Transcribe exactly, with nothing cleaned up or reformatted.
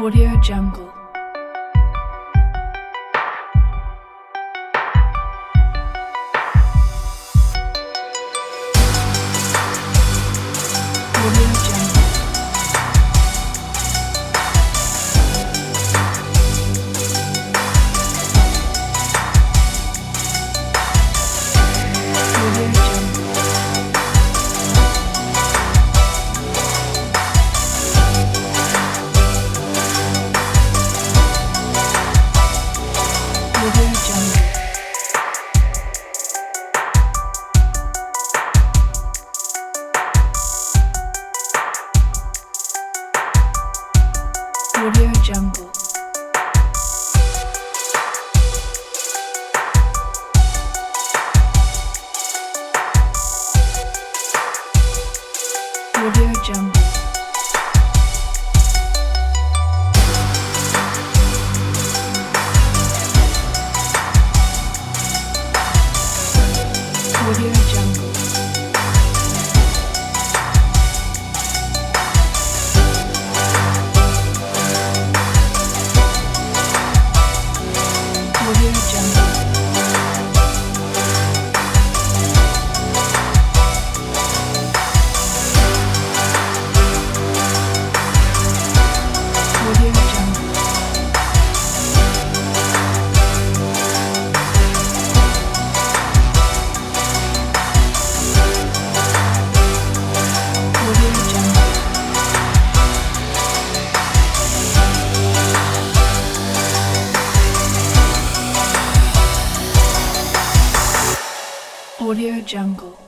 Audio Jungle. Audio Jungle. Audio Jungle. Audio Jungle. Audio Jungle. Audio Jungle. Audio Jungle. Audio Jungle. Audio Jungle. Audio Jungle. Audio Jungle.